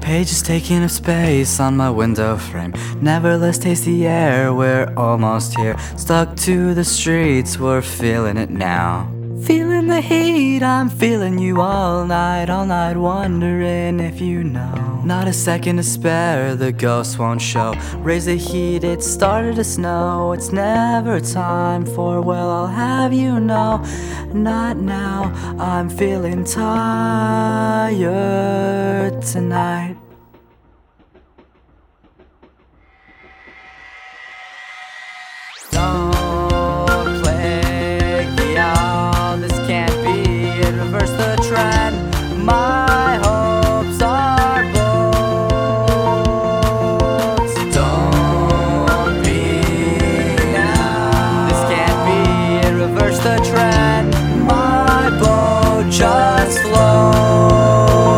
Pages taking up space on my window frame. Nevertheless taste the air, we're almost here. Stuck to the streets, we're feeling it now. Feeling the heat, I'm feeling you all night, wondering if you know. Not a second to spare, the ghost won't show. Raise the heat, it started to snow. It's never time for, well, I'll have you know. Not now, I'm feeling tired tonight. Don't play the out, this can't be it. Reverse the trend, my hopes are bold. Don't be now, this can't be it. Reverse the trend, my boat just floats.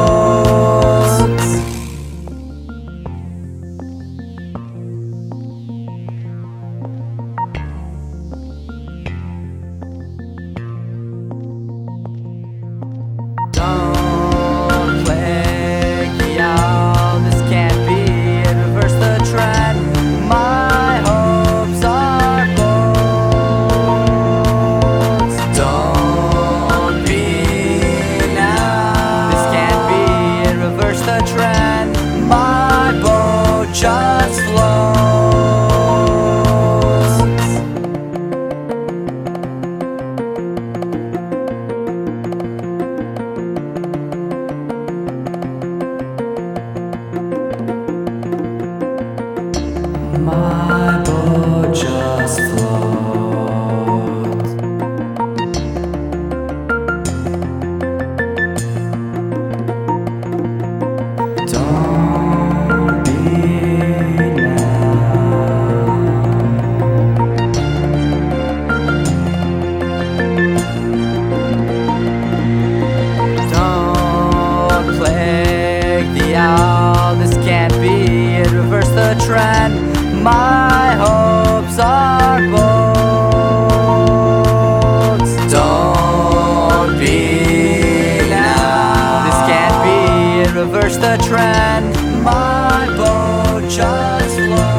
Don't play the out, this can't be it. Reverse the trend, my hopes are bold. Don't be now, this can't be it. Reverse the trend, my boat just floats. My boat just floats. Don't be now. Don't play the owl, this can't be it. Reverse the trend, my hopes are bold. Don't be now, this can't be it. Reverse the trend, my boat just floats.